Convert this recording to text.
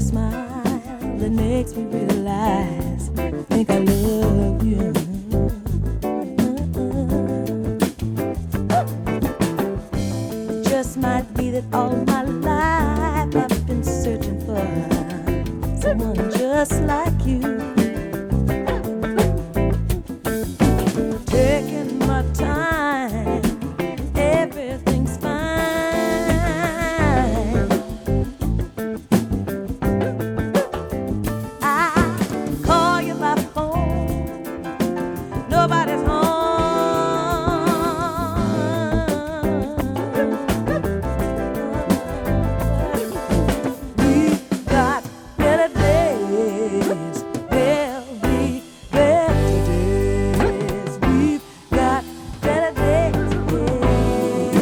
smile that makes me realize I think I love you. It just might be that all my life I've been searching for someone just like you.